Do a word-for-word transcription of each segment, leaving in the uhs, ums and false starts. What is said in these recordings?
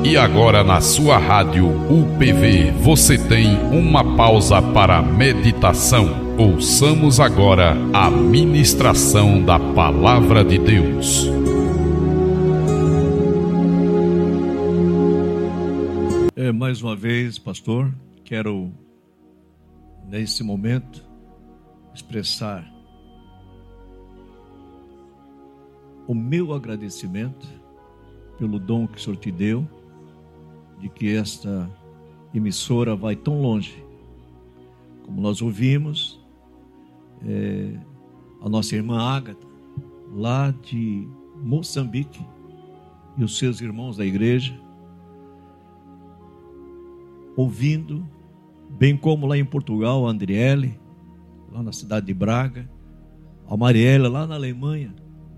E agora na sua rádio U P V você tem uma pausa para meditação. Ouçamos agora a ministração da Palavra de Deus. É, mais uma vez, pastor, quero nesse momento expressar o meu agradecimento pelo dom que o Senhor te deu, de que esta emissora vai tão longe. Como nós ouvimos, é, a nossa irmã Ágata, lá de Moçambique, e os seus irmãos da igreja, ouvindo, bem como lá em Portugal, a Andriele, lá na cidade de Braga, a Mariela, lá na Alemanha,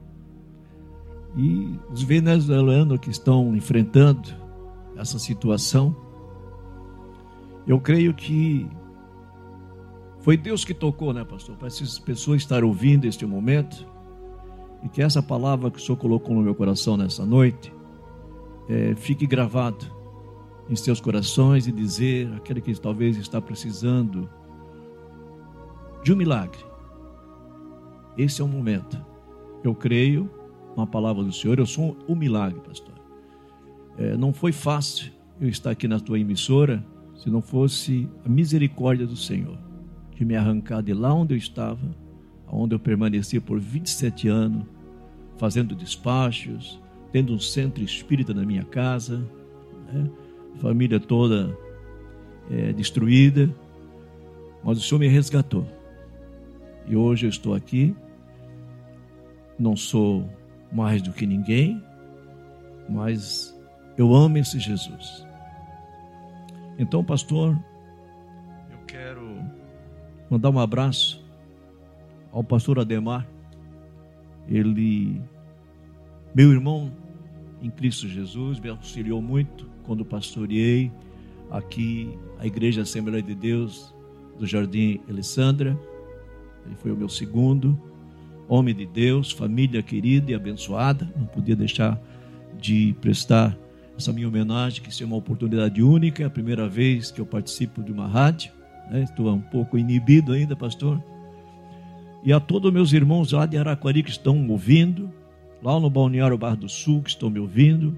e os venezuelanos que estão enfrentando essa situação. Eu creio que foi Deus que tocou, né, pastor, para essas pessoas estarem ouvindo este momento, e que essa palavra que o Senhor colocou no meu coração nessa noite é, fique gravado em seus corações, e dizer aquele que talvez está precisando de um milagre. Esse é o momento. Eu creio na palavra do Senhor. Eu sou um milagre, pastor. É, não foi fácil eu estar aqui na tua emissora se não fosse a misericórdia do Senhor, de me arrancar de lá onde eu estava, onde eu permaneci por vinte e sete anos, fazendo despachos, tendo um centro espírita na minha casa, né? Família toda é, destruída, mas o Senhor me resgatou, e hoje eu estou aqui. Não sou mais do que ninguém, mas eu amo esse Jesus. Então, pastor, eu quero mandar um abraço ao pastor Ademar. Ele, meu irmão em Cristo Jesus, me auxiliou muito quando pastoreei aqui a Igreja Assembleia de Deus do Jardim Alessandra. Ele foi o meu segundo homem de Deus, família querida e abençoada. Não podia deixar de prestar essa minha homenagem, que isso é uma oportunidade única, é a primeira vez que eu participo de uma rádio, né? Estou um pouco inibido ainda, pastor. E a todos os meus irmãos lá de Araquari que estão me ouvindo, lá no Balneário Barra do Sul que estão me ouvindo,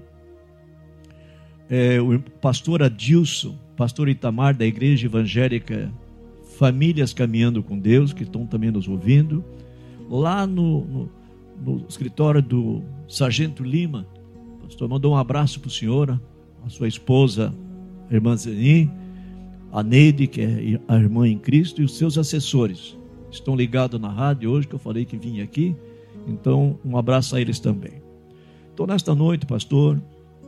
é, o pastor Adilson, pastor Itamar da Igreja Evangélica Famílias Caminhando com Deus, que estão também nos ouvindo, lá no, no, no escritório do Sargento Lima. Pastor, mandou um abraço para o senhor, a sua esposa, a irmã Zeni, a Neide, que é a irmã em Cristo, e os seus assessores. Estão ligados na rádio hoje, que eu falei que vinha aqui. Então, um abraço a eles também. Então, nesta noite, pastor,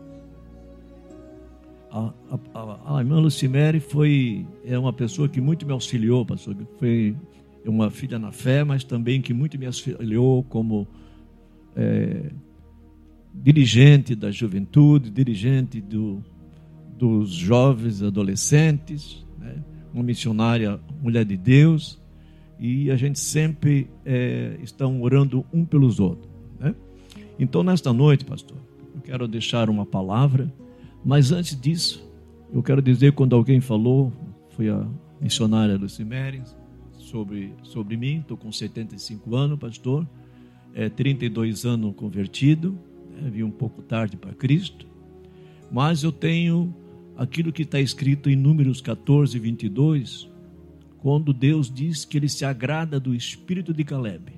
a, a, a irmã Lucimere foi é uma pessoa que muito me auxiliou, pastor. Foi uma filha na fé, mas também que muito me auxiliou como é, dirigente da juventude, dirigente do, dos jovens adolescentes, né? Uma missionária, mulher de Deus, e a gente sempre é, está orando um pelos outros, né? Então, nesta noite, pastor, eu quero deixar uma palavra, mas antes disso, eu quero dizer, quando alguém falou, foi a missionária Lucimere, sobre, sobre mim. Estou com setenta e cinco anos, pastor, é, trinta e dois anos convertido, né? Vim um pouco tarde para Cristo, mas eu tenho aquilo que está escrito em Números catorze, vinte e dois, quando Deus diz que Ele se agrada do espírito de Caleb.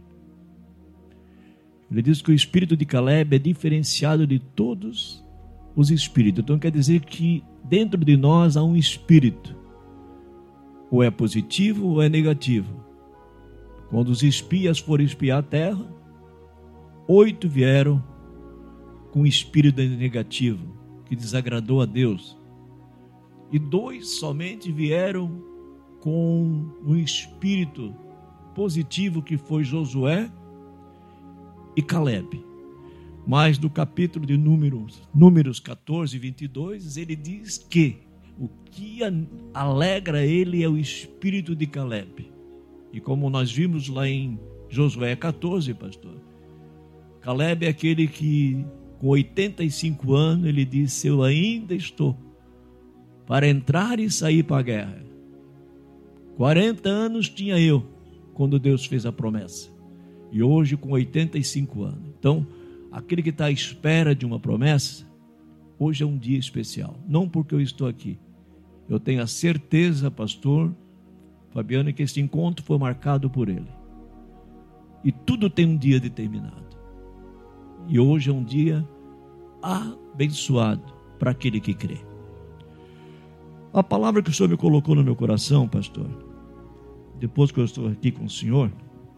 Ele diz que o espírito de Caleb é diferenciado de todos os espíritos. Então quer dizer que dentro de nós há um espírito, ou é positivo ou é negativo. Quando os espias foram espiar a terra, oito vieram com espírito negativo, que desagradou a Deus, e dois somente vieram com um espírito positivo, que foi Josué e Caleb. Mas no capítulo de Números, Números catorze, vinte e dois, ele diz que o que alegra ele é o espírito de Caleb. E como nós vimos lá em Josué catorze, pastor, Caleb é aquele que com oitenta e cinco anos, ele disse: eu ainda estou para entrar e sair para a guerra. quarenta anos tinha eu quando Deus fez a promessa, e hoje com oitenta e cinco anos. Então, aquele que está à espera de uma promessa, hoje é um dia especial, não porque eu estou aqui. Eu tenho a certeza, pastor Fabiano, que esse encontro foi marcado por ele. E tudo tem um dia determinado. E hoje é um dia abençoado para aquele que crê. A palavra que o Senhor me colocou no meu coração, pastor, depois que eu estou aqui com o Senhor,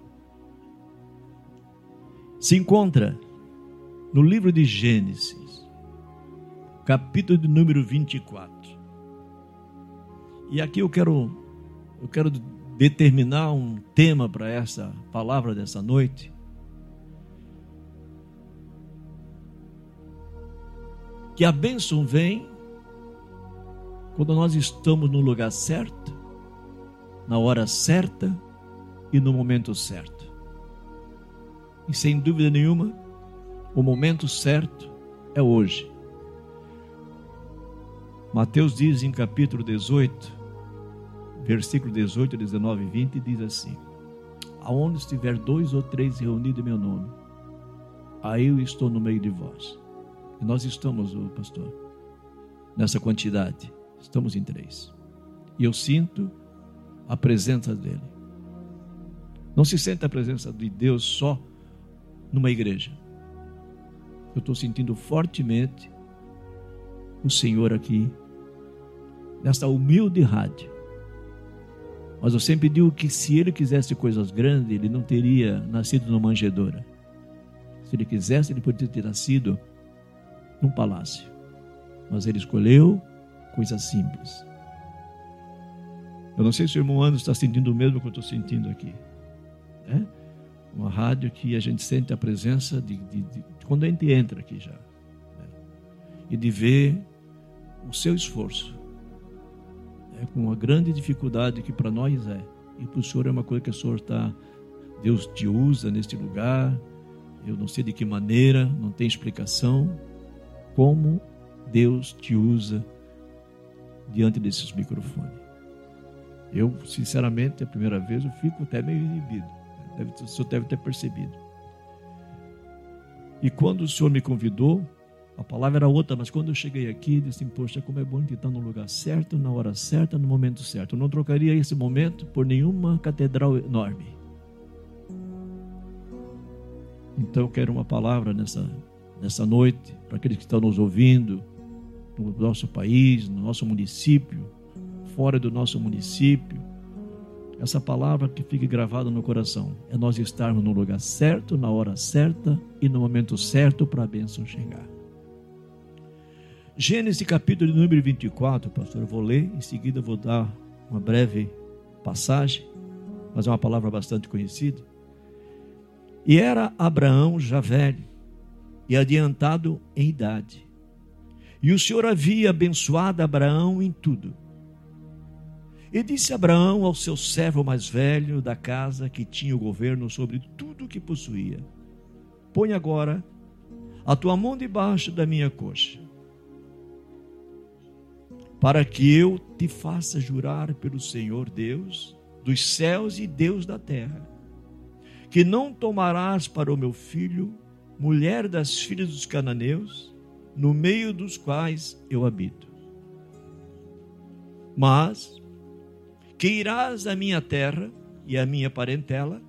se encontra no livro de Gênesis, capítulo de número vinte e quatro. E aqui eu quero, eu quero determinar um tema para essa palavra dessa noite. Que a bênção vem quando nós estamos no lugar certo, na hora certa e no momento certo. E sem dúvida nenhuma, o momento certo é hoje. Mateus diz em capítulo dezoito, versículo dezoito, dezenove e vinte, diz assim: aonde estiver dois ou três reunidos em meu nome, aí eu estou no meio de vós. E nós estamos, pastor, nessa quantidade, estamos em três. E eu sinto a presença dele. Não se sente a presença de Deus só numa igreja. Eu estou sentindo fortemente o Senhor aqui, nesta humilde rádio. Mas eu sempre digo que se ele quisesse coisas grandes, ele não teria nascido numa manjedoura. Se ele quisesse, ele poderia ter nascido num palácio. Mas ele escolheu coisas simples. Eu não sei se o irmão Anderson está sentindo o mesmo que eu estou sentindo aqui. É uma rádio que a gente sente a presença de, de, de quando a gente entra aqui já. Né? E de ver o seu esforço. É, com uma grande dificuldade que para nós é. E para o Senhor é uma coisa que o Senhor está... Deus te usa neste lugar. Eu não sei de que maneira, não tem explicação. Como Deus te usa diante desses microfones. Eu, sinceramente, a primeira vez eu fico até meio inibido. Deve, o senhor deve ter percebido. E quando o senhor me convidou, a palavra era outra, mas quando eu cheguei aqui, disse: poxa, como é bom estar no lugar certo, na hora certa, no momento certo. Eu não trocaria esse momento por nenhuma catedral enorme. Então eu quero uma palavra nessa, nessa noite, para aqueles que estão nos ouvindo, no nosso país, no nosso município, fora do nosso município. Essa palavra que fique gravada no coração é nós estarmos no lugar certo, na hora certa e no momento certo para a bênção chegar. Gênesis capítulo número vinte e quatro, pastor, eu vou ler, em seguida eu vou dar uma breve passagem, mas é uma palavra bastante conhecida. E era Abraão já velho e adiantado em idade, e o Senhor havia abençoado Abraão em tudo. E disse Abraão ao seu servo mais velho da casa, que tinha o governo sobre tudo o que possuía: põe agora a tua mão debaixo da minha coxa, para que eu te faça jurar pelo Senhor Deus dos céus e Deus da terra, que não tomarás para o meu filho mulher das filhas dos cananeus, no meio dos quais eu habito, mas que irás à minha terra e à minha parentela,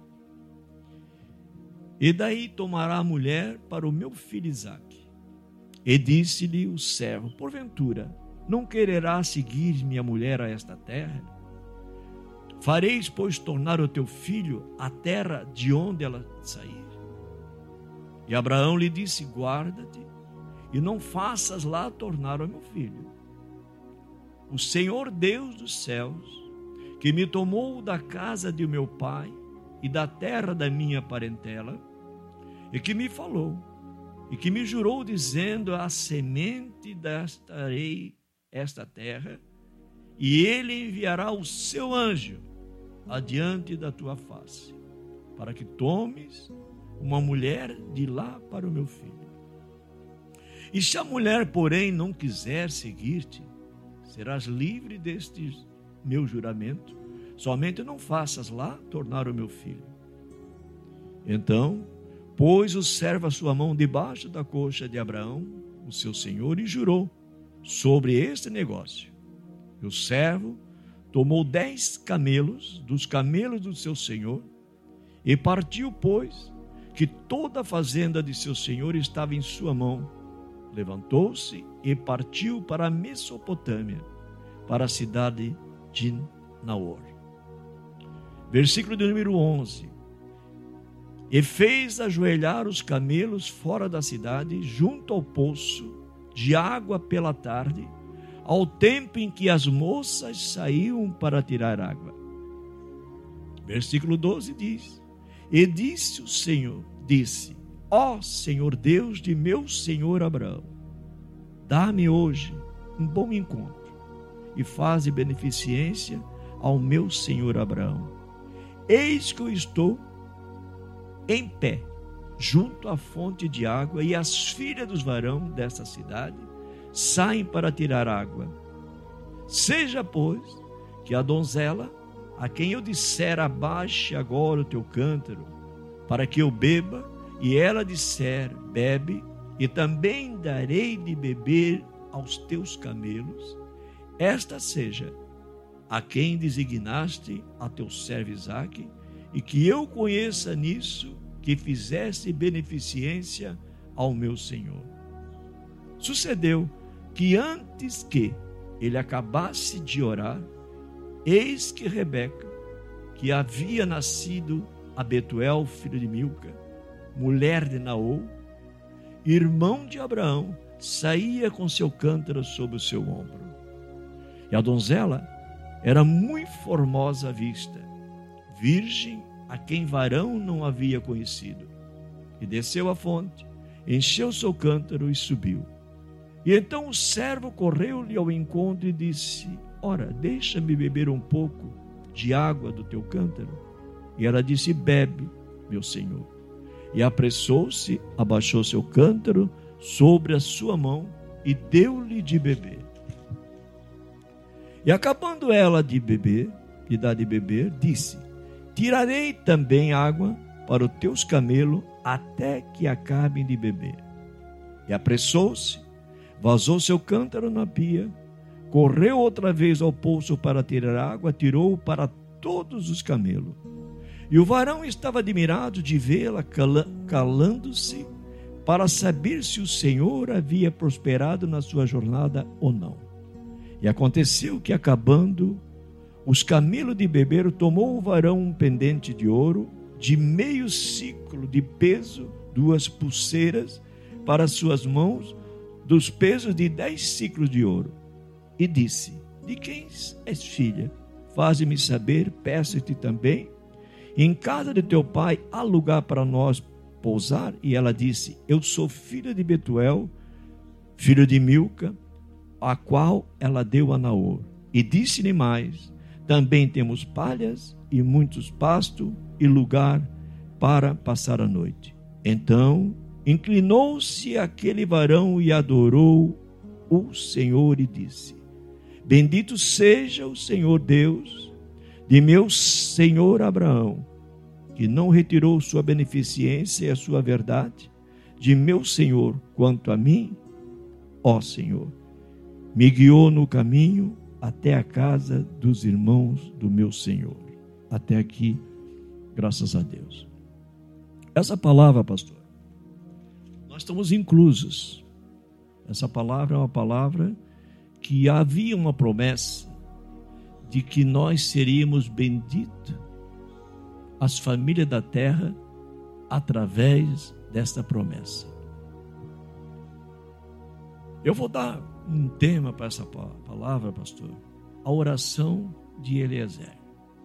e daí tomará a mulher para o meu filho Isaque. E disse-lhe o servo: porventura não quererás seguir minha mulher a esta terra? Fareis, pois, tornar o teu filho a terra de onde ela sair. E Abraão lhe disse: guarda-te e não faças lá tornar o meu filho. O Senhor Deus dos céus, que me tomou da casa de meu pai e da terra da minha parentela, e que me falou, e que me jurou, dizendo: a semente darei esta terra, e ele enviará o seu anjo adiante da tua face, para que tomes uma mulher de lá para o meu filho. E se a mulher, porém, não quiser seguir-te, serás livre deste meu juramento, somente não faças lá tornar o meu filho. Então, pôs o servo a sua mão debaixo da coxa de Abraão, o seu senhor, e jurou sobre este negócio. E o servo tomou dez camelos dos camelos do seu senhor e partiu, pois que toda a fazenda de seu senhor estava em sua mão. Levantou-se e partiu para a Mesopotâmia, para a cidade de Naor. Versículo de número onze. E fez ajoelhar os camelos fora da cidade, junto ao poço de água pela tarde, ao tempo em que as moças saíam para tirar água. Versículo doze diz: E disse o Senhor, disse, ó Senhor Deus de meu senhor Abraão, dá-me hoje um bom encontro e faze beneficência ao meu senhor Abraão. Eis que eu estou em pé, junto à fonte de água, e as filhas dos varão desta cidade saem para tirar água. Seja, pois, que a donzela, a quem eu disser abaixe agora o teu cântaro, para que eu beba, e ela disser bebe, e também darei de beber aos teus camelos, esta seja a quem designaste a teu servo Isaque, e que eu conheça nisso que fizesse beneficência ao meu senhor. Sucedeu que antes que ele acabasse de orar, eis que Rebeca, que havia nascido a Betuel, filho de Milca, mulher de Naor, irmão de Abraão, saía com seu cântaro sobre o seu ombro. E a donzela era muito formosa à vista, virgem, a quem varão não havia conhecido. E desceu à fonte, encheu seu cântaro e subiu. E então o servo correu-lhe ao encontro e disse: ora, deixa-me beber um pouco de água do teu cântaro. E ela disse: bebe, meu senhor. E apressou-se, abaixou seu cântaro sobre a sua mão e deu-lhe de beber. E acabando ela de beber, de dar de beber, disse: tirarei também água para os teus camelos até que acabem de beber. E apressou-se, vazou seu cântaro na pia, correu outra vez ao poço para tirar água, tirou para todos os camelos. E o varão estava admirado de vê-la calando-se, para saber se o Senhor havia prosperado na sua jornada ou não. E aconteceu que, acabando os camelos de beber, tomou o varão um pendente de ouro, de meio ciclo de peso, duas pulseiras para suas mãos, dos pesos de dez ciclos de ouro. E disse: de quem és filha? Faze-me saber, peço-te também. Em casa de teu pai há lugar para nós pousar? E ela disse: eu sou filha de Betuel, filho de Milca, a qual ela deu a Naor. E disse-lhe mais: também temos palhas e muitos pastos e lugar para passar a noite. Então inclinou-se aquele varão e adorou o Senhor e disse: bendito seja o Senhor Deus de meu senhor Abraão, que não retirou sua beneficência e a sua verdade de meu senhor quanto a mim, ó Senhor. Me guiou no caminho até a casa dos irmãos do meu Senhor. Até aqui, graças a Deus. Essa palavra, pastor, nós estamos inclusos. Essa palavra é uma palavra que havia uma promessa de que nós seríamos benditos, as famílias da terra, através desta promessa. Eu vou dar um tema para essa palavra, pastor: a oração de Eliezer.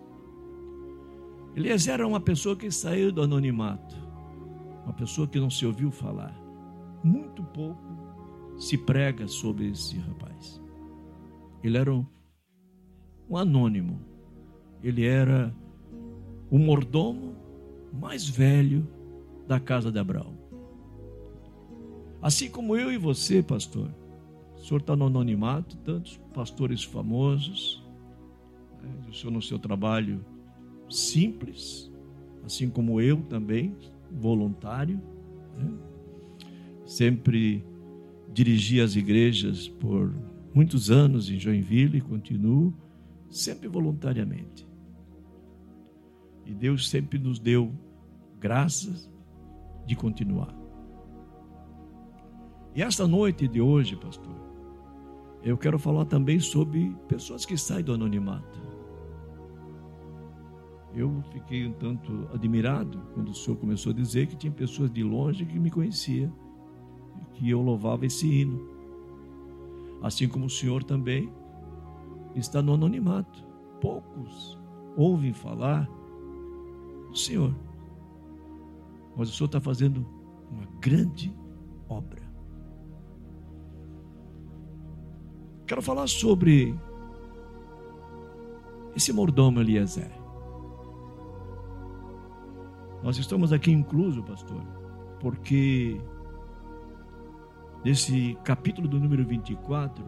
Eliezer era uma pessoa que saiu do anonimato, uma pessoa que não se ouviu falar. Muito pouco se prega sobre esse rapaz. Ele era um, um anônimo, ele era o mordomo mais velho da casa de Abraão. Assim como eu e você, pastor, o senhor está no anonimato, tantos pastores famosos, né? O senhor no seu trabalho simples, assim como eu também, voluntário, né? Sempre dirigi as igrejas por muitos anos em Joinville e continuo sempre voluntariamente. E Deus sempre nos deu graças de continuar. E esta noite de hoje, pastor, eu quero falar também sobre pessoas que saem do anonimato. Eu fiquei um tanto admirado quando o senhor começou a dizer que tinha pessoas de longe que me conheciam, que eu louvava esse hino. Assim como o senhor também está no anonimato. Poucos ouvem falar do senhor, mas o senhor está fazendo uma grande obra. Quero falar sobre esse mordomo Eliezer. Nós estamos aqui incluso, pastor, porque nesse capítulo do número vinte e quatro,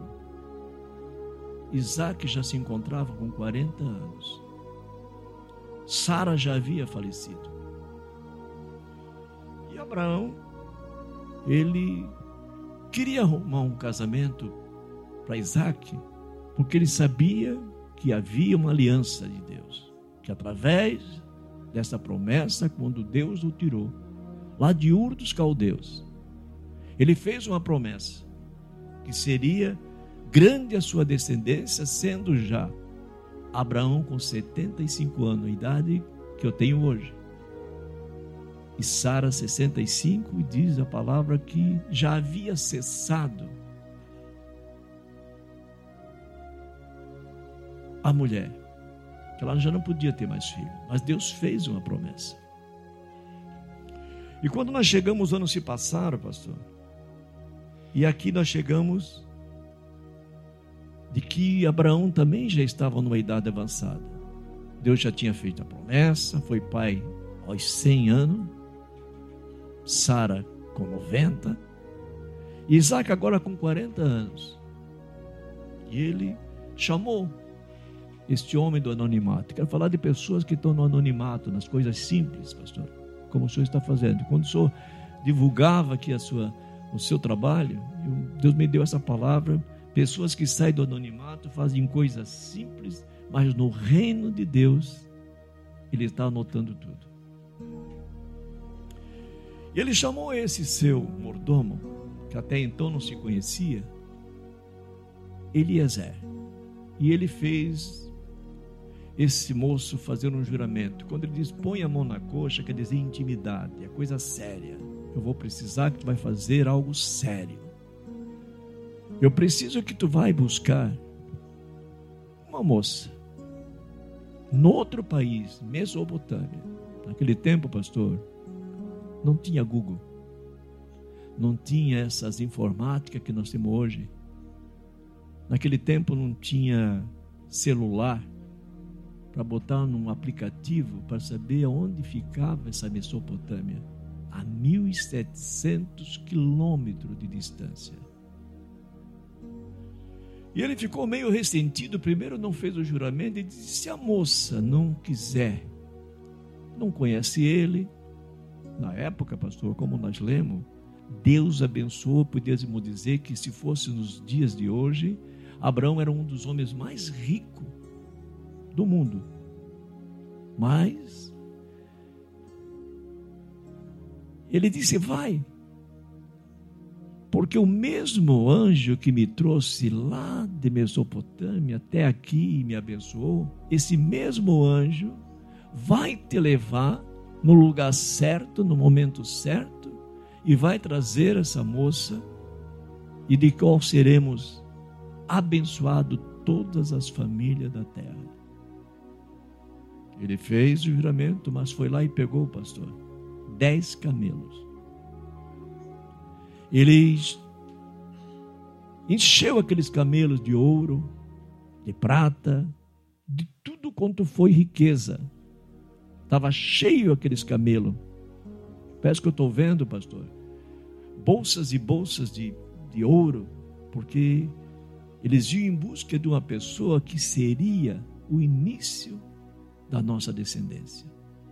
Isaac já se encontrava com quarenta anos. Sara já havia falecido. E Abraão, ele queria arrumar um casamento para Isaac, porque ele sabia que havia uma aliança de Deus, que através dessa promessa, quando Deus o tirou lá de Ur dos Caldeus, ele fez uma promessa que seria grande a sua descendência, sendo já Abraão com setenta e cinco anos, a idade que eu tenho hoje, e Sara sessenta e cinco, e diz a palavra que já havia cessado a mulher, que ela já não podia ter mais filho, mas Deus fez uma promessa. E quando nós chegamos, os anos se passaram, pastor, e aqui nós chegamos de que Abraão também já estava numa idade avançada. Deus já tinha feito a promessa, foi pai aos cem anos, Sara com noventa, e Isaac agora com quarenta anos. E ele chamou este homem do anonimato. Quero falar de pessoas que estão no anonimato, nas coisas simples, pastor, como o senhor está fazendo. Quando o senhor divulgava aqui a sua, o seu trabalho, Deus me deu essa palavra. Pessoas que saem do anonimato, fazem coisas simples, mas no reino de Deus, Ele está anotando tudo. E Ele chamou esse seu mordomo, que até então não se conhecia, Eliezer. E ele fez esse moço fazer um juramento. Quando ele diz, põe a mão na coxa, quer dizer intimidade, é coisa séria. Eu vou precisar que tu vai fazer algo sério. Eu preciso que tu vai buscar uma moça no outro país, Mesopotâmia. Naquele tempo, pastor, não tinha Google, não tinha essas informáticas que nós temos hoje. Naquele tempo não tinha celular para botar num aplicativo para saber onde ficava essa Mesopotâmia, a mil e setecentos quilômetros de distância. E ele ficou meio ressentido. Primeiro não fez o juramento e disse, se a moça não quiser, não conhece ele. Na época, pastor, como nós lemos, Deus abençoou, podíamos dizer que se fosse nos dias de hoje, Abraão era um dos homens mais ricos do mundo. Mas ele disse, vai, porque o mesmo anjo que me trouxe lá de Mesopotâmia até aqui e me abençoou, esse mesmo anjo vai te levar no lugar certo, no momento certo, e vai trazer essa moça, e de qual seremos abençoados todas as famílias da terra. Ele fez o juramento, mas foi lá e pegou, pastor, dez camelos. Ele encheu aqueles camelos de ouro, de prata, de tudo quanto foi riqueza. Estava cheio aqueles camelos. Parece que eu estou vendo, pastor, bolsas e bolsas de, de ouro, porque eles iam em busca de uma pessoa que seria o início da nossa descendência.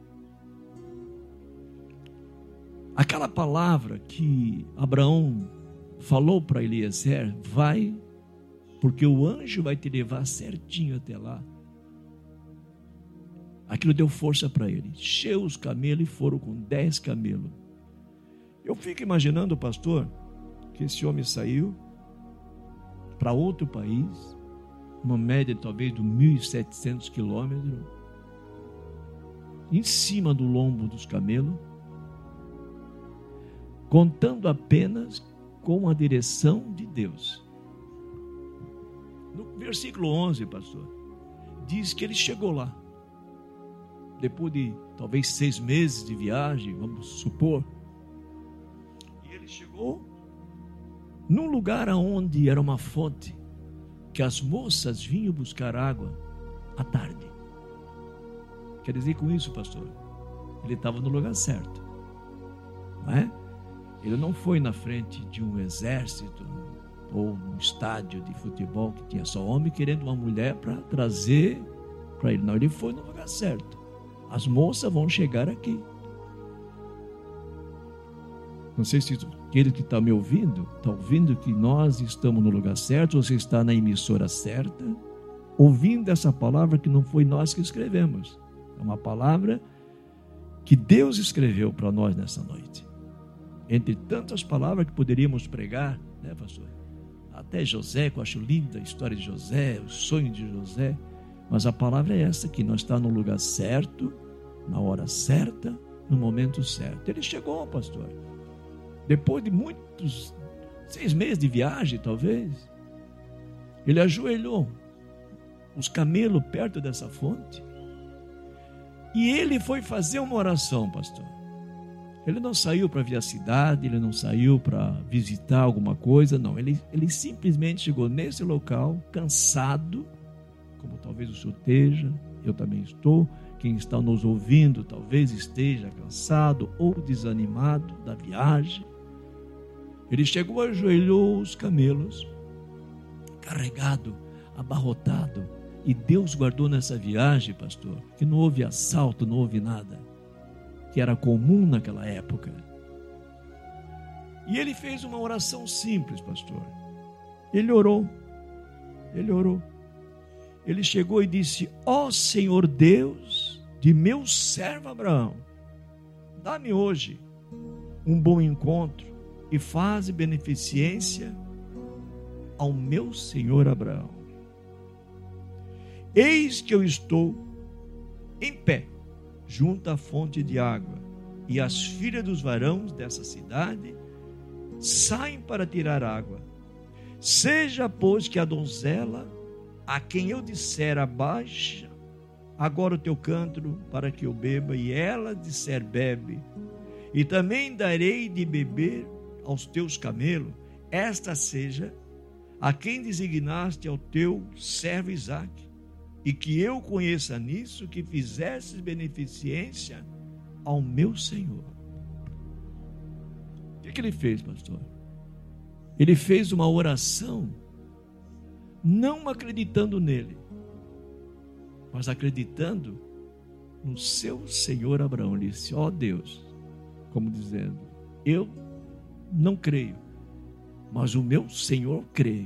Aquela palavra que Abraão falou para Eliezer, vai, porque o anjo vai te levar certinho até lá. Aquilo deu força para ele. Encheu os camelos e foram com dez camelos. Eu fico imaginando, pastor, que esse homem saiu para outro país, uma média talvez de mil e setecentos quilômetros, em cima do lombo dos camelos, contando apenas com a direção de Deus. No versículo onze, pastor, diz que ele chegou lá, depois de talvez seis meses de viagem, vamos supor, e ele chegou num lugar onde era uma fonte, que as moças vinham buscar água à tarde. Quer dizer com isso, pastor, ele estava no lugar certo, não é? Ele não foi na frente de um exército ou um estádio de futebol que tinha só homem querendo uma mulher para trazer para ele. Não, ele foi no lugar certo. As moças vão chegar aqui. Não sei se aquele que está me ouvindo, está ouvindo que nós estamos no lugar certo, você está na emissora certa, ouvindo essa palavra que não foi nós que escrevemos. É uma palavra que Deus escreveu para nós nessa noite. Entre tantas palavras que poderíamos pregar, né, pastor? Até José, que eu acho linda a história de José, o sonho de José. Mas a palavra é essa, que nós estamos no lugar certo, na hora certa, no momento certo. Ele chegou, pastor. Depois de muitos, seis meses de viagem, talvez, ele ajoelhou os camelos perto dessa fonte. E ele foi fazer uma oração, pastor. Ele não saiu para ver a cidade, ele não saiu para visitar alguma coisa, não. Ele, ele simplesmente chegou nesse local, cansado, como talvez o senhor esteja, eu também estou. Quem está nos ouvindo talvez esteja cansado ou desanimado da viagem. Ele chegou, ajoelhou os camelos, carregado, abarrotado. E Deus guardou nessa viagem, pastor, que não houve assalto, não houve nada, que era comum naquela época. E ele fez uma oração simples, pastor. Ele orou, ele orou. Ele chegou e disse: ó Senhor Deus de meu servo Abraão, dá-me hoje um bom encontro e faze beneficência ao meu senhor Abraão. Eis que eu estou em pé junto à fonte de água, e as filhas dos varões dessa cidade saem para tirar água. Seja, pois, que a donzela, a quem eu disser abaixa agora o teu cântaro para que eu beba, e ela disser bebe, e também darei de beber aos teus camelos, esta seja a quem designaste ao teu servo Isaque, e que eu conheça nisso que fizesses beneficência ao meu Senhor. O que, que ele fez, pastor? Ele fez uma oração, não acreditando nele, mas acreditando no seu Senhor Abraão. Ele disse: ó Deus, como dizendo, eu não creio, mas o meu Senhor crê.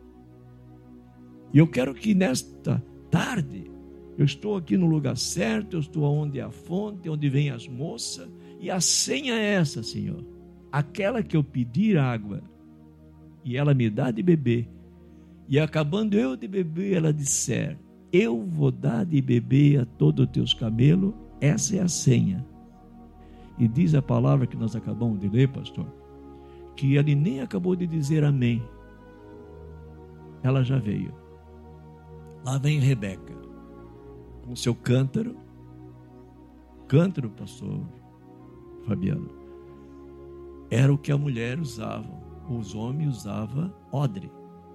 E eu quero que nesta tarde, eu estou aqui no lugar certo, eu estou onde é a fonte, onde vem as moças, e a senha é essa, Senhor, aquela que eu pedir água, e ela me dá de beber, e acabando eu de beber, ela disser, eu vou dar de beber a todos os teus camelos, essa é a senha. E diz a palavra que nós acabamos de ler, pastor, que ele nem acabou de dizer amém, ela já veio. Lá vem Rebeca, com seu cântaro. Cântaro, pastor Fabiano, era o que a mulher usava. Os homens usavam odre.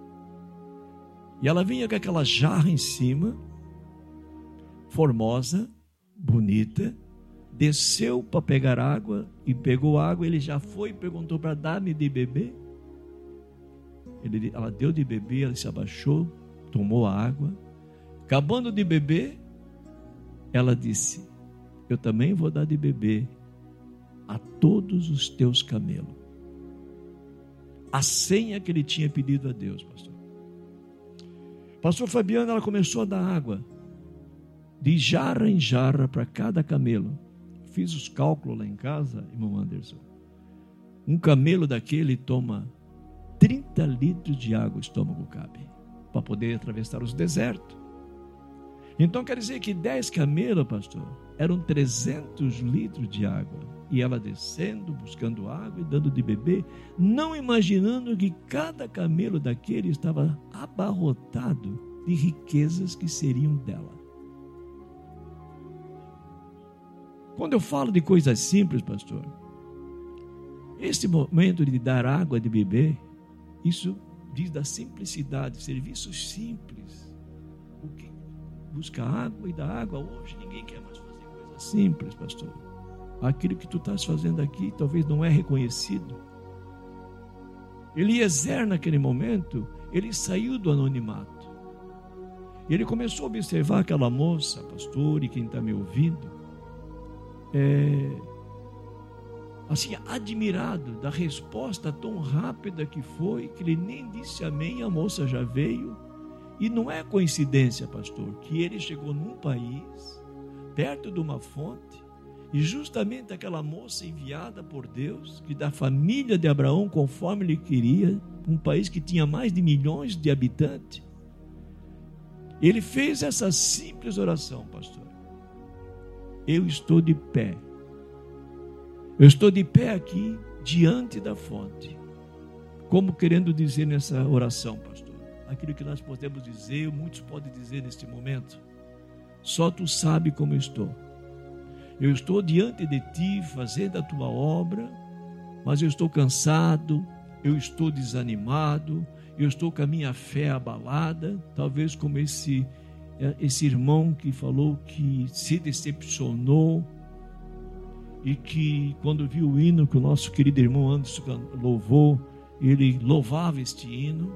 E ela vinha com aquela jarra em cima, formosa, bonita, desceu para pegar água e pegou água. Ele já foi e perguntou para dar-me de beber. Ele, ela deu de beber, ela se abaixou, tomou a água. Acabando de beber, ela disse: eu também vou dar de beber a todos os teus camelos. A senha que ele tinha pedido a Deus, pastor. Pastor Fabiano, ela começou a dar água de jarra em jarra para cada camelo. Fiz os cálculos lá em casa, irmão Anderson. Um camelo daquele toma trinta litros de água, o estômago cabe, para poder atravessar os desertos. Então quer dizer que dez camelos, pastor, eram trezentos litros de água. E ela descendo, buscando água e dando de beber, não imaginando que cada camelo daquele estava abarrotado de riquezas que seriam dela. Quando eu falo de coisas simples, pastor, esse momento de dar água de beber, isso diz da simplicidade, serviços simples. O que busca água e dá água hoje, ninguém quer mais fazer coisas simples, pastor. Aquilo que tu estás fazendo aqui talvez não é reconhecido. Eliezer, naquele momento, ele saiu do anonimato. Ele começou a observar aquela moça, pastor, e quem está me ouvindo, é, assim, admirado da resposta tão rápida que foi, que ele nem disse amém, a moça já veio. E não é coincidência, pastor, que ele chegou num país, perto de uma fonte, e justamente aquela moça enviada por Deus, que da família de Abraão, conforme ele queria, um país que tinha mais de milhões de habitantes, ele fez essa simples oração, pastor. Eu estou de pé. Eu estou de pé aqui, diante da fonte. Como querendo dizer nessa oração, pastor? Aquilo que nós podemos dizer, muitos podem dizer neste momento. Só tu sabe como eu estou. Eu estou diante de ti, fazendo a tua obra, mas eu estou cansado, eu estou desanimado, eu estou com a minha fé abalada, talvez como esse, esse irmão que falou que se decepcionou e que quando viu o hino que o nosso querido irmão Anderson louvou, ele louvava este hino.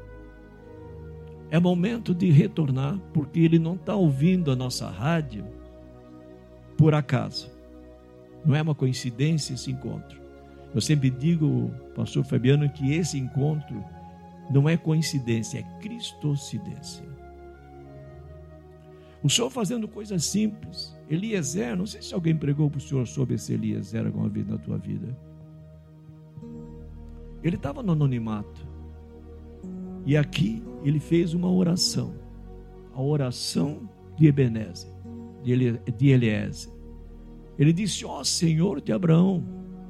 É momento de retornar, porque ele não está ouvindo a nossa rádio por acaso. Não é uma coincidência esse encontro. Eu sempre digo, pastor Fabiano, que esse encontro não é coincidência, é cristocidência. O senhor fazendo coisas simples. Eliezer, não sei se alguém pregou para o senhor sobre esse Eliezer alguma vez na tua vida. Ele estava no anonimato. E aqui ele fez uma oração. A oração de Ebenezer, de Eliezer. Ele disse: ó Senhor de Abraão.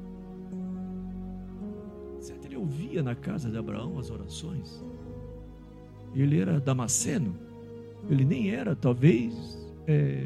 Certo, ele ouvia na casa de Abraão as orações. Ele era damasceno. Ele nem era, talvez, é,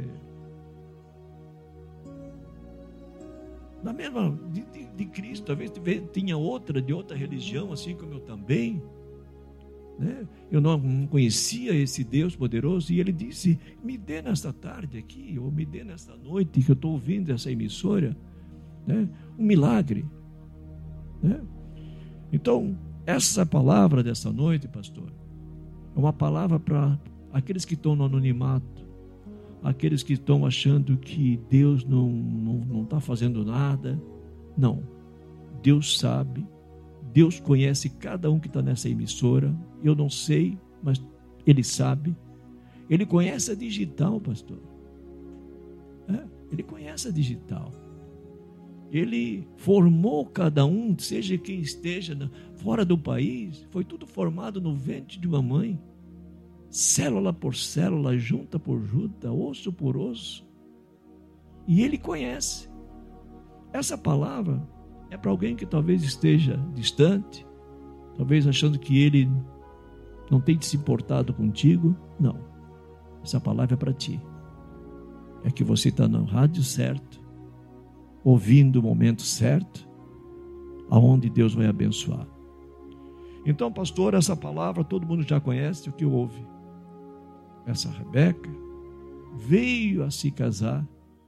da mesma de, de, de Cristo. Talvez tinha outra, de outra religião, assim como eu também. Né? Eu não conhecia esse Deus poderoso, e ele disse: me dê nesta tarde aqui, ou me dê nesta noite que eu estou ouvindo essa emissora, né? Um milagre, né? Então essa palavra dessa noite, pastor, é uma palavra para aqueles que estão no anonimato, aqueles que estão achando que Deus não não não está fazendo nada. Não, Deus sabe. Deus conhece cada um que está nessa emissora. Eu não sei, mas Ele sabe. Ele conhece a digital, pastor. É, Ele conhece a digital. Ele formou cada um, seja quem esteja fora do país. Foi tudo formado no ventre de uma mãe. Célula por célula, junta por junta, osso por osso. E Ele conhece. Essa palavra é para alguém que talvez esteja distante, talvez achando que ele não tem se importado contigo. Não, essa palavra é para ti. É que você está no rádio certo, ouvindo o momento certo, aonde Deus vai abençoar. Então, pastor, essa palavra todo mundo já conhece o que ouve. Essa Rebeca veio a se casar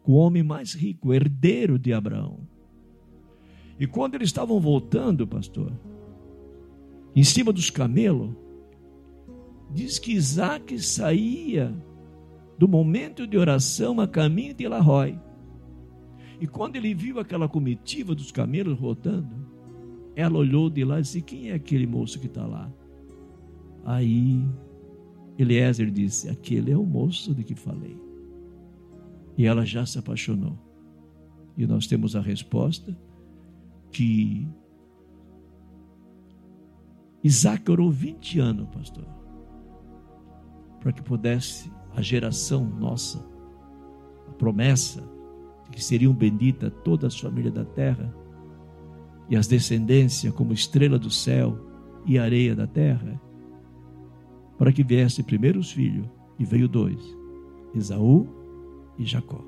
o homem mais rico, herdeiro de Abraão. E quando eles estavam voltando, pastor, em cima dos camelos, diz que Isaac saía do momento de oração a caminho de Larói. E quando ele viu aquela comitiva dos camelos voltando, ela olhou de lá e disse: quem é aquele moço que está lá? Aí Eliezer disse: aquele é o moço de que falei. E ela já se apaixonou. E nós temos a resposta que Isaac orou vinte anos, pastor, para que pudesse a geração nossa, a promessa de que seriam benditas todas as famílias da terra e as descendências como estrela do céu e areia da terra, para que viesse primeiro os filhos, e veio dois, Esaú e Jacó.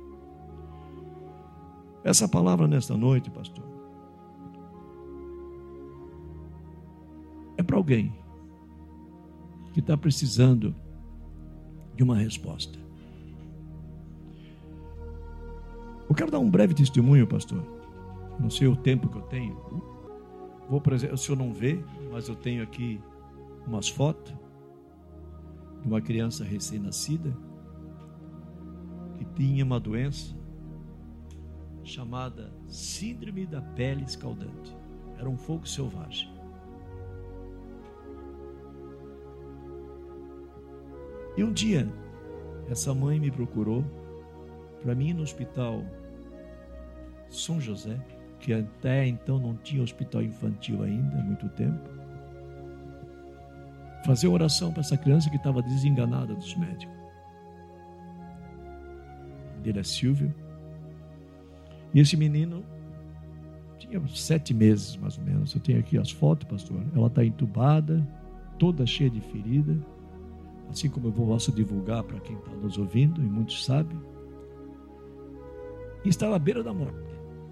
Essa palavra nesta noite, pastor, é para alguém que está precisando de uma resposta. Eu quero dar um breve testemunho, pastor. Não sei o tempo que eu tenho. Vou, por exemplo, o senhor não vê, mas eu tenho aqui umas fotos de uma criança recém-nascida que tinha uma doença chamada síndrome da pele escaldante. Era um fogo selvagem. E um dia, essa mãe me procurou para mim ir no hospital São José, que até então não tinha hospital infantil ainda, há muito tempo, fazer oração para essa criança que estava desenganada dos médicos. O nome dele é Silvio. E esse menino tinha sete meses, mais ou menos. Eu tenho aqui as fotos, pastor. Ela está entubada, toda cheia de ferida, assim como eu posso divulgar para quem está nos ouvindo, e muitos sabem. E estava à beira da morte.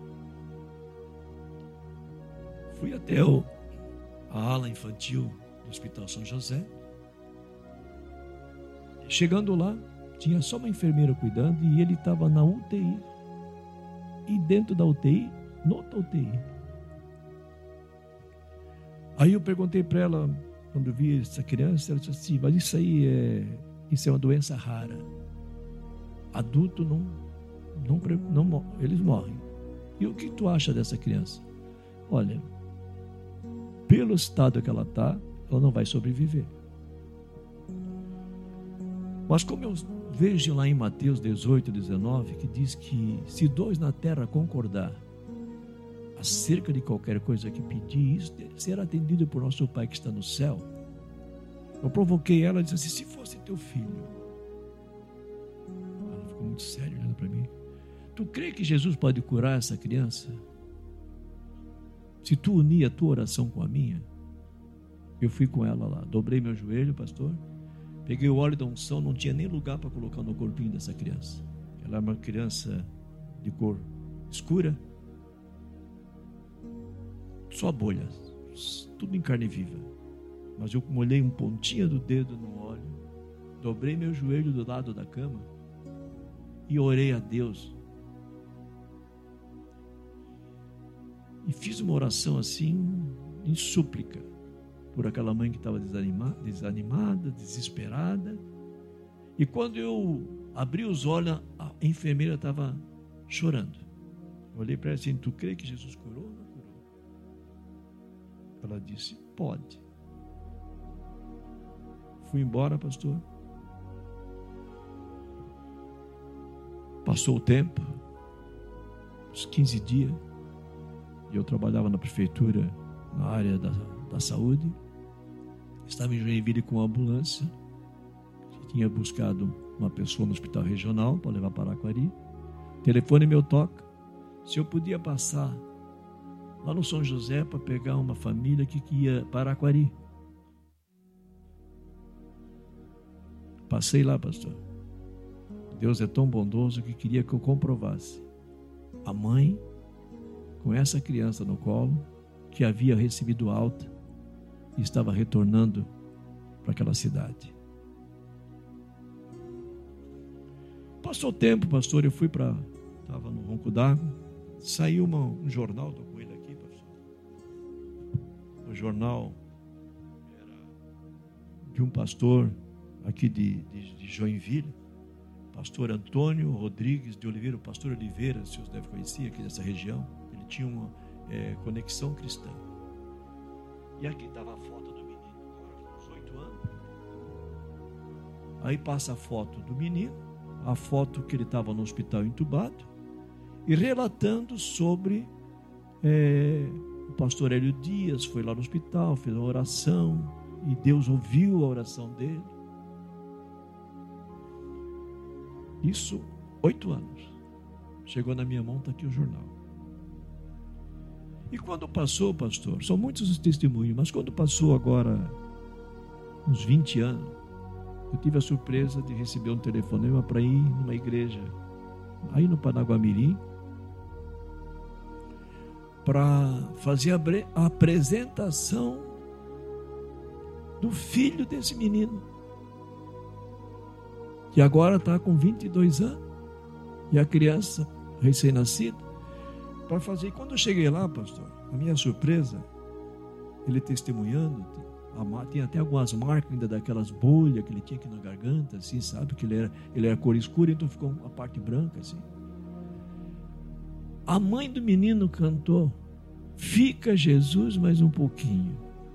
Fui até o, a ala infantil do Hospital São José. Chegando lá, tinha só uma enfermeira cuidando e ele estava na U T I. E dentro da U T I, noutra U T I. Aí eu perguntei para ela, quando eu vi essa criança, ela disse assim: mas isso aí é, isso é uma doença rara. Adulto não, não, não, eles morrem. E o que tu acha dessa criança? Olha, pelo estado que ela está, ela não vai sobreviver. Mas como eu vejo lá em Mateus dezoito, dezenove, que diz que se dois na terra concordar acerca de qualquer coisa que pedir, isso será atendido por nosso Pai que está no céu. Eu provoquei ela e disse assim: se fosse teu filho. Ela ficou muito séria olhando para mim. Tu crê que Jesus pode curar essa criança? Se tu unir a tua oração com a minha. Eu fui com ela lá, dobrei meu joelho, pastor, peguei o óleo da unção, não tinha nem lugar para colocar no corpinho dessa criança. Ela é uma criança de cor escura, só bolhas, tudo em carne viva. Mas eu molhei um pontinho do dedo no óleo, dobrei meu joelho do lado da cama e orei a Deus. E fiz uma oração assim, em súplica, por aquela mãe que estava desanimada, desanimada, desesperada. E quando eu abri os olhos, a enfermeira estava chorando. Eu olhei para ela assim: tu crê que Jesus curou ou não curou? Ela disse: pode. Fui embora, pastor. Passou o tempo, uns quinze dias, e eu trabalhava na prefeitura, na área da, da saúde. Estava em Joinville com uma ambulância, que tinha buscado uma pessoa no hospital regional para levar para Araquari. Telefone meu toca, se eu podia passar lá no São José para pegar uma família que ia para Araquari. Passei lá, pastor. Deus é tão bondoso que queria que eu comprovasse. A mãe, com essa criança no colo, que havia recebido alta e estava retornando para aquela cidade. passou o tempo, pastor, eu fui para... Estava no Ronco d'Água, saiu uma, um jornal, estou com ele aqui, pastor. O jornal era de um pastor aqui de, de, de Joinville, pastor Antônio Rodrigues de Oliveira, o pastor Oliveira, os senhores devem conhecer aqui dessa região. Ele tinha uma é, conexão cristã. E aqui estava a foto do menino, agora com uns oito anos. Aí passa a foto do menino, a foto que ele estava no hospital entubado, e relatando sobre é, o pastor Hélio Dias, foi lá no hospital, fez uma oração, e Deus ouviu a oração dele. Isso, oito anos. Chegou na minha mão, está aqui o jornal. E quando passou, pastor, são muitos os testemunhos, mas quando passou agora uns vinte anos, eu tive a surpresa de receber um telefonema para ir numa igreja, aí no Panaguamirim, para fazer a apresentação do filho desse menino, que agora está com vinte e dois anos, e a criança recém-nascida, para fazer. E quando eu cheguei lá, pastor, a minha surpresa, ele testemunhando, tinha até algumas marcas ainda daquelas bolhas que ele tinha aqui na garganta, assim, sabe, que ele era, ele era cor escura, então ficou a parte branca, assim. A mãe do menino cantou, fica Jesus mais um pouquinho,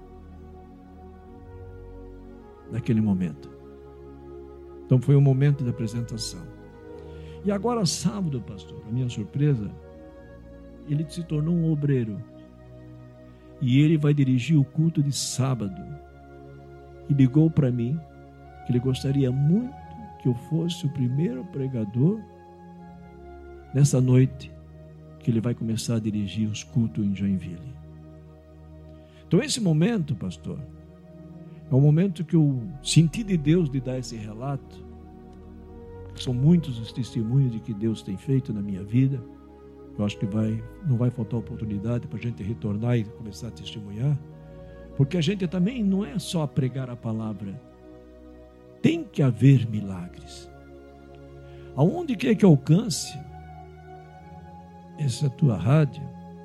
naquele momento. Então foi um momento de apresentação. E agora sábado, pastor, para minha surpresa, ele se tornou um obreiro. E ele vai dirigir o culto de sábado. E ligou para mim que ele gostaria muito que eu fosse o primeiro pregador nessa noite que ele vai começar a dirigir os cultos em Joinville. Então esse momento, pastor, é o momento que eu senti de Deus de dar esse relato. São muitos os testemunhos de que Deus tem feito na minha vida. Eu acho que vai, não vai faltar oportunidade para a gente retornar e começar a testemunhar. Porque a gente também não é só pregar a palavra. Tem que haver milagres. Aonde quer que alcance essa tua rádio,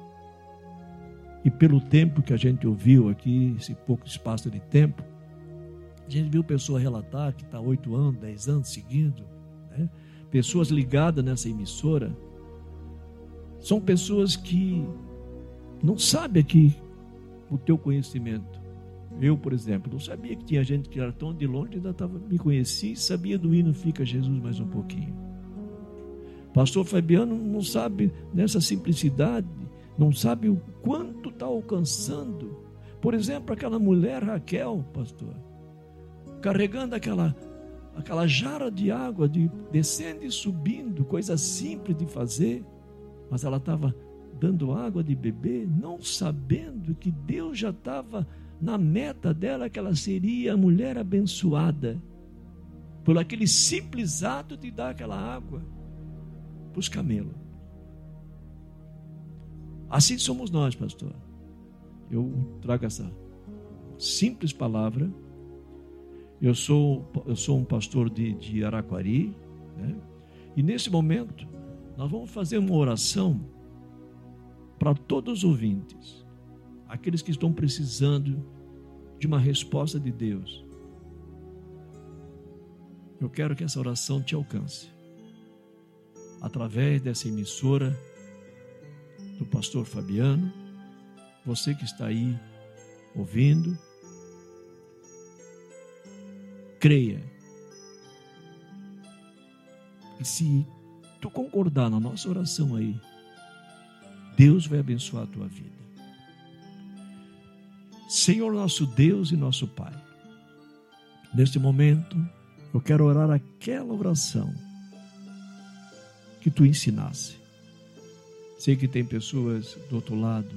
e pelo tempo que a gente ouviu aqui, esse pouco espaço de tempo, a gente viu pessoas relatar que está oito anos, dez anos seguindo, né? Pessoas ligadas nessa emissora, são pessoas que não sabem aqui o teu conhecimento. Eu, por exemplo, não sabia que tinha gente que era tão de longe, ainda tava, me conhecia e sabia do hino Fica Jesus mais um pouquinho. Pastor Fabiano não sabe nessa simplicidade, não sabe o quanto está alcançando. Por exemplo, aquela mulher Raquel, pastor, carregando aquela, aquela jarra de água, de, descendo e subindo, coisa simples de fazer, mas ela estava dando água de beber, não sabendo que Deus já estava na meta dela, que ela seria a mulher abençoada, por aquele simples ato de dar aquela água para os camelos. Assim somos nós, pastor. Eu trago essa simples palavra. Eu sou, eu sou um pastor de, de Araquari, né? E nesse momento nós vamos fazer uma oração para todos os ouvintes, aqueles que estão precisando de uma resposta de Deus. Eu quero que essa oração te alcance através dessa emissora do pastor Fabiano. Você que está aí ouvindo, creia que se tu concordar na nossa oração aí, Deus vai abençoar a tua vida. Senhor nosso Deus e nosso Pai, neste momento eu quero orar aquela oração que tu ensinasse. Sei que tem pessoas do outro lado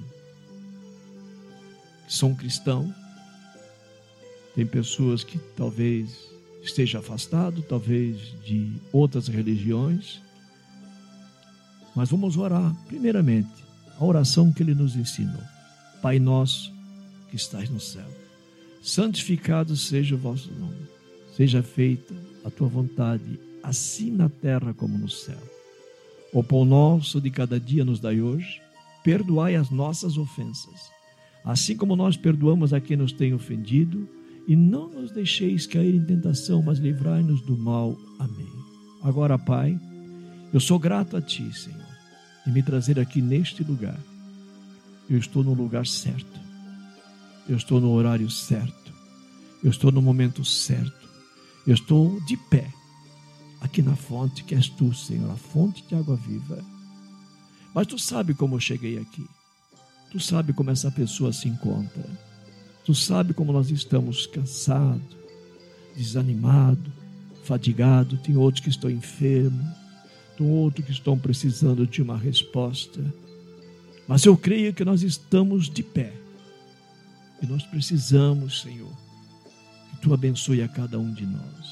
que são cristãos, tem pessoas que talvez esteja afastado, talvez de outras religiões, mas vamos orar primeiramente a oração que ele nos ensinou. Pai nosso que estás no céu, santificado seja o vosso nome, seja feita a tua vontade assim na terra como no céu. O pão nosso de cada dia nos dai hoje, perdoai as nossas ofensas, assim como nós perdoamos a quem nos tem ofendido, e não nos deixeis cair em tentação, mas livrai-nos do mal. Amém. Agora, Pai, eu sou grato a Ti, Senhor, de me trazer aqui neste lugar. Eu estou no lugar certo, eu estou no horário certo, eu estou no momento certo, eu estou de pé, aqui na fonte que és Tu, Senhor, a fonte de água viva. Mas Tu sabe como eu cheguei aqui, Tu sabe como essa pessoa se encontra, Tu sabe como nós estamos cansados, desanimados, fadigados. Tem outros que estão enfermos, tem outros que estão precisando de uma resposta. Mas eu creio que nós estamos de pé e nós precisamos, Senhor, que Tu abençoe a cada um de nós.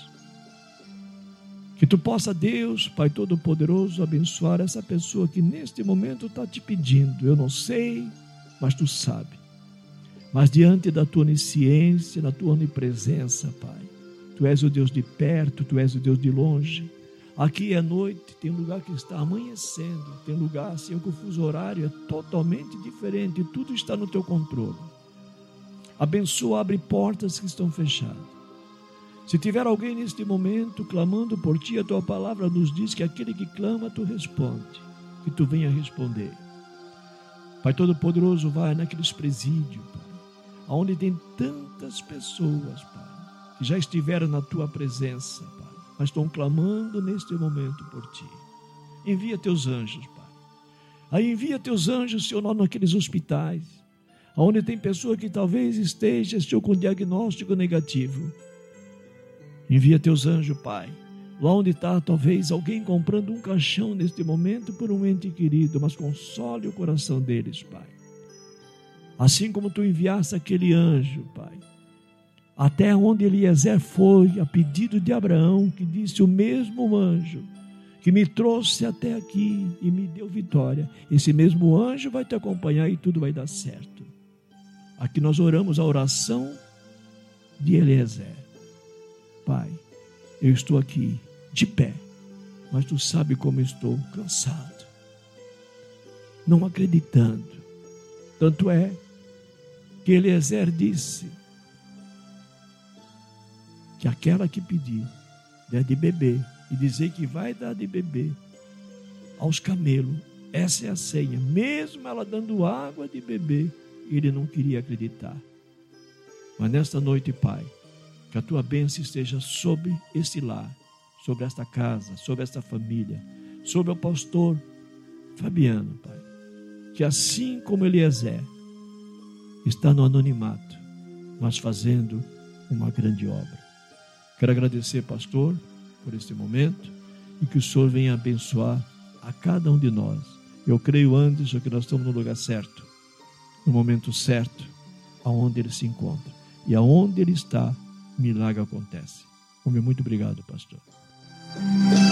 Que Tu possa, Deus, Pai Todo-Poderoso, abençoar essa pessoa que neste momento está te pedindo. Eu não sei, mas Tu sabe. Mas diante da Tua onisciência, da Tua onipresença, Pai, Tu és o Deus de perto, Tu és o Deus de longe. Aqui é noite, tem lugar que está amanhecendo, tem lugar, Senhor, que o fuso horário é totalmente diferente, tudo está no Teu controle. Abençoa, abre portas que estão fechadas. Se tiver alguém neste momento clamando por Ti, a Tua palavra nos diz que aquele que clama, Tu responde, que Tu venha responder. Pai Todo-Poderoso, vai naqueles presídios, Pai, onde tem tantas pessoas, Pai, que já estiveram na Tua presença, Pai, mas estão clamando neste momento por Ti. Envia Teus anjos, Pai. Aí envia Teus anjos, Senhor, naqueles hospitais, onde tem pessoa que talvez esteja, Senhor, com diagnóstico negativo. Envia Teus anjos, Pai, lá onde está talvez alguém comprando um caixão neste momento por um ente querido, mas console o coração deles, Pai. Assim como Tu enviaste aquele anjo, Pai, até onde Eliezer foi, a pedido de Abraão, que disse: o mesmo anjo que me trouxe até aqui e me deu vitória, esse mesmo anjo vai te acompanhar e tudo vai dar certo. Aqui nós oramos a oração de Eliezer. Pai, eu estou aqui de pé, mas Tu sabe como eu estou cansado, não acreditando. Tanto é que Eliezer disse que aquela que pedir der de beber e dizer que vai dar de beber aos camelos, essa é a senha. Mesmo ela dando água de beber, ele não queria acreditar. Mas nesta noite, Pai, que a Tua bênção esteja sobre esse lar, sobre esta casa, sobre esta família, sobre o pastor Fabiano, Pai, que assim como Eliezer está no anonimato, mas fazendo uma grande obra. Quero agradecer, pastor, por este momento, e que o Senhor venha abençoar a cada um de nós. Eu creio, Anderson, que nós estamos no lugar certo, no momento certo, aonde ele se encontra. E aonde ele está, milagre acontece. Muito obrigado, pastor.